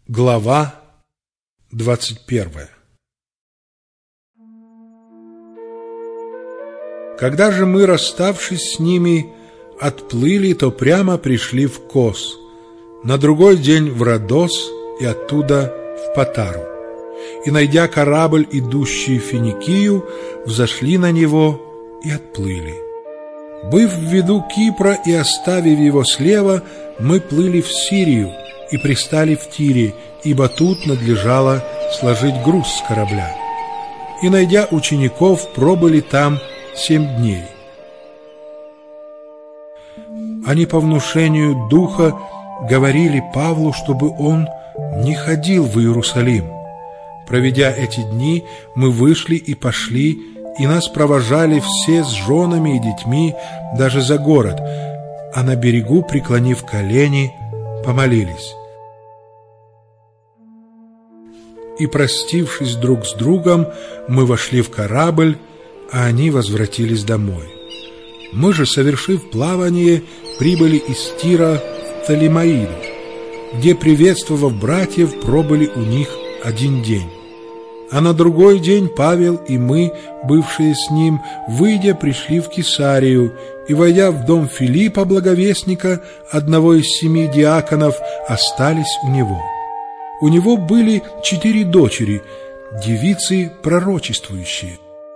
Глава 21. Когда же мы, расставшись с ними, отплыли, то прямо пришли в Кос, на другой день в Родос и оттуда в Патару. И, найдя корабль, идущий в Финикию, взошли на него и отплыли. Быв в виду Кипра и оставив его слева, мы плыли в Сирию и пристали в Тире, ибо тут надлежало сложить груз с корабля. И, найдя учеников, пробыли там 7 дней. Они по внушению Духа говорили Павлу, чтобы он не ходил в Иерусалим. Проведя эти дни, мы вышли и пошли, и нас провожали все с женами и детьми даже за город, а на берегу, преклонив колени, помолились. И, простившись друг с другом, мы вошли в корабль, а они возвратились домой. Мы же, совершив плавание, прибыли из Тира в Толемаиду, где, приветствовав братьев, пробыли у них 1 день. А на другой день Павел и мы, бывшие с ним, выйдя, пришли в Кесарию, и, войдя в дом Филиппа, благовестника, одного из 7 диаконов, остались у него. У него были 4 дочери, девицы пророчествующие.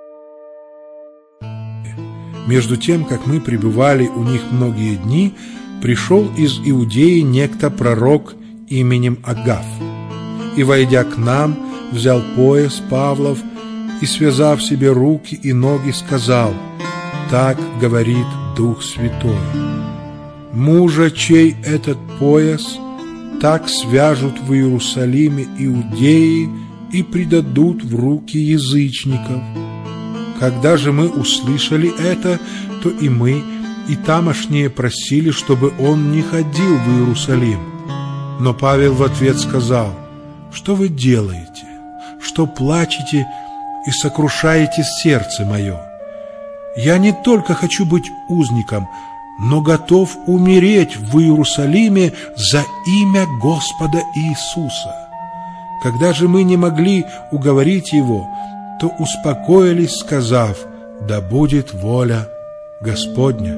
Между тем, как мы пребывали у них многие дни, пришел из Иудеи некто пророк именем Агаф, и, войдя к нам, взял пояс Павлов и, связав себе руки и ноги, сказал: «Так говорит Дух Святой: мужа, чей этот пояс, так свяжут в Иерусалиме иудеи и предадут в руки язычников». Когда же мы услышали это, то и мы, и тамошние просили, чтобы он не ходил в Иерусалим. Но Павел в ответ сказал: «Что вы делаете? Что плачете и сокрушаете сердце мое? Я не только хочу быть узником, но готов умереть в Иерусалиме за имя Господа Иисуса». Когда же мы не могли уговорить его, то успокоились, сказав: «Да будет воля Господня».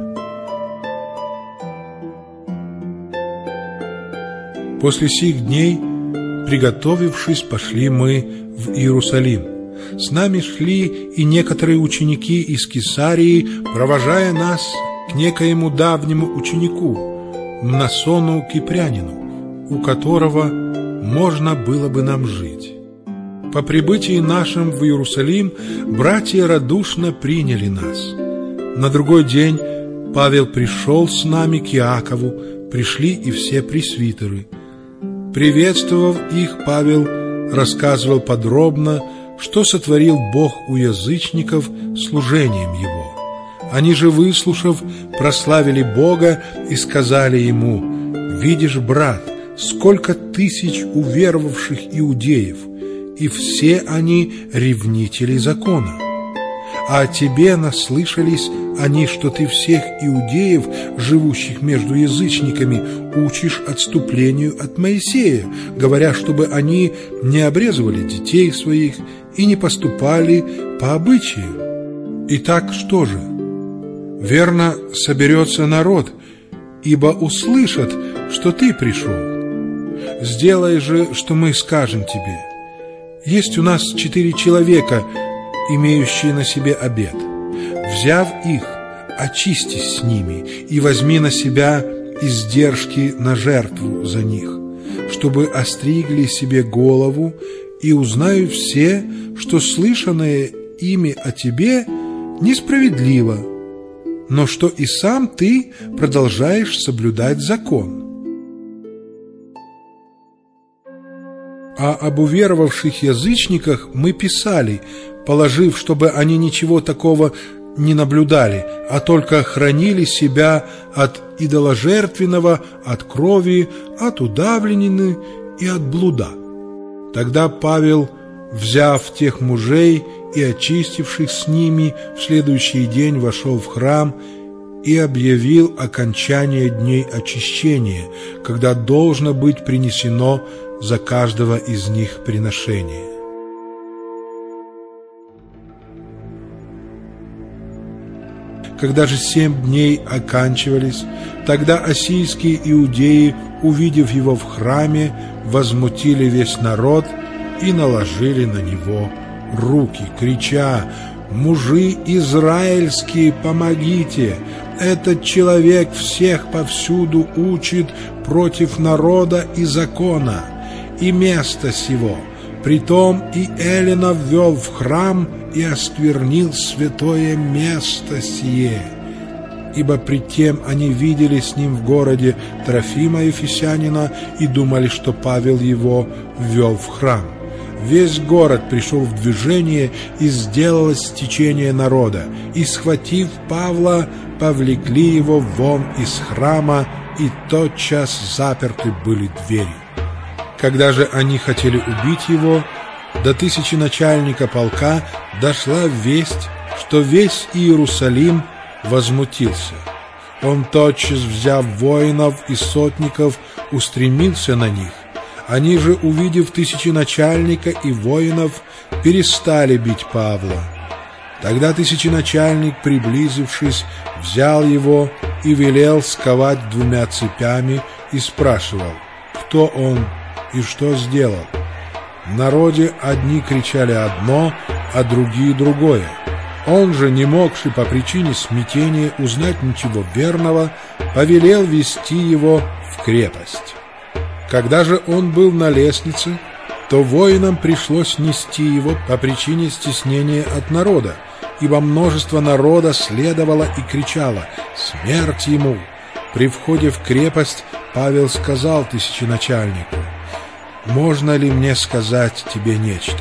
После сих дней, приготовившись, пошли мы в Иерусалим. С нами шли и некоторые ученики из Кесарии, провожая нас к некоему давнему ученику, Мнасону Кипрянину, у которого можно было бы нам жить. По прибытии нашим в Иерусалим братья радушно приняли нас. На другой день Павел пришел с нами к Иакову, пришли и все пресвитеры. Приветствовав их, Павел рассказывал подробно, что сотворил Бог у язычников служением его. Они же, выслушав, прославили Бога и сказали ему: «Видишь, брат, сколько тысяч уверовавших иудеев, и все они ревнители закона. А о тебе наслышались они, что ты всех иудеев, живущих между язычниками, учишь отступлению от Моисея, говоря, чтобы они не обрезывали детей своих и не поступали по обычаю. Итак, что же? Верно, соберется народ, ибо услышат, что ты пришел. Сделай же, что мы скажем тебе. Есть у нас 4 человека, имеющие на себе обет. Взяв их, очистись с ними и возьми на себя издержки на жертву за них, чтобы остригли себе голову, и узнают все, что слышанное ими о тебе несправедливо, но что и сам ты продолжаешь соблюдать закон». А об уверовавших язычниках мы писали, положив, чтобы они ничего такого не наблюдали, а только хранили себя от идоложертвенного, от крови, от удавленины и от блуда. Тогда Павел, взяв тех мужей и очистивших с ними, в следующий день вошел в храм и объявил окончание дней очищения, когда должно быть принесено за каждого из них приношение. Когда же 7 дней оканчивались, тогда ассийские иудеи, увидев его в храме, возмутили весь народ и наложили на него руки, крича: «Мужи израильские, помогите! Этот человек всех повсюду учит против народа и закона, и места сего. Притом и Эллина ввел в храм и осквернил святое место сие». Ибо пред тем они видели с ним в городе Трофима Ефесянина и думали, что Павел его ввел в храм. Весь город пришел в движение, и сделалось стечение народа, и, схватив Павла, повлекли его вон из храма, и тотчас заперты были двери. Когда же они хотели убить его, до тысяченачальника полка дошла весть, что весь Иерусалим возмутился. Он, тотчас взяв воинов и сотников, устремился на них. Они же, увидев тысяченачальника и воинов, перестали бить Павла. Тогда тысяченачальник, приблизившись, взял его и велел сковать 2 цепями и спрашивал, кто он и что сделал. В народе одни кричали одно, а другие другое. Он же, не могший по причине смятения узнать ничего верного, повелел вести его в крепость. Когда же он был на лестнице, то воинам пришлось нести его по причине стеснения от народа, ибо множество народа следовало и кричало: «Смерть ему!». При входе в крепость Павел сказал тысяченачальнику: «Можно ли мне сказать тебе нечто?»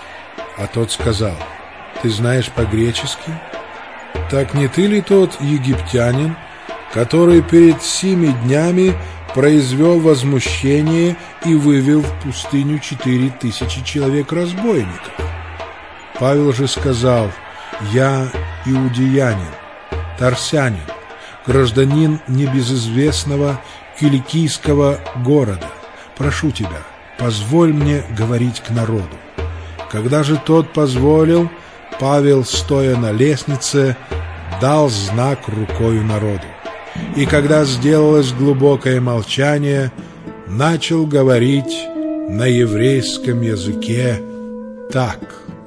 А тот сказал: «Ты знаешь по-гречески? Так не ты ли тот египтянин, который перед 7 днями произвел возмущение и вывел в пустыню 4000 человек-разбойников?» Павел же сказал: «Я иудеянин, тарсянин, гражданин небезызвестного киликийского города. Прошу тебя, позволь мне говорить к народу». Когда же тот позволил, Павел, стоя на лестнице, дал знак рукою народу. И когда сделалось глубокое молчание, начал говорить на еврейском языке так: